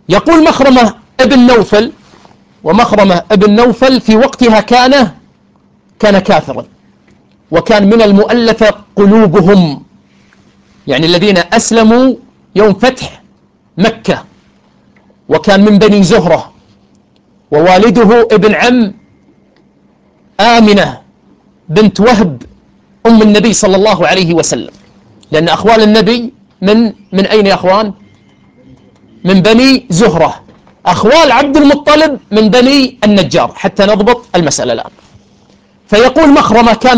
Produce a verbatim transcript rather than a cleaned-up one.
يقول مخرمة ابن نوفل، ومخرمة ابن نوفل في وقتها كان كان كافرا، وكان من المؤلفة قلوبهم، يعني الذين أسلموا يوم فتح مكة، وكان من بني زهرة، ووالده ابن عم آمنة بنت وهب أم النبي صلى الله عليه وسلم، لأن أخوال النبي من من أين يا أخوان؟ من بني زهرة. أخوال عبد المطلب من بني النجار، حتى نضبط المسألة الآن. فيقول مخرمة كان